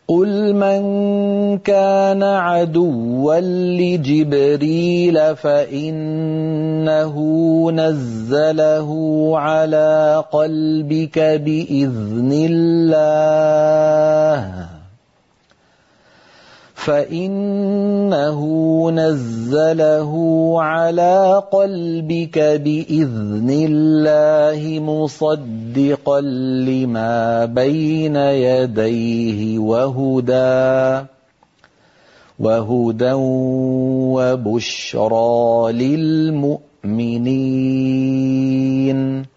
قُلْ مَن كَانَ عَدُوًّا لِّجِبْرِيلَ فَإِنَّهُ نَزَّلَهُ عَلَىٰ قَلْبِكَ بِإِذْنِ اللَّهِ مُصَدِّقًا لِّمَا بَيْنَ يَدَيْهِ وَهُدًى وَبُشْرَىٰ لِلْمُؤْمِنِينَ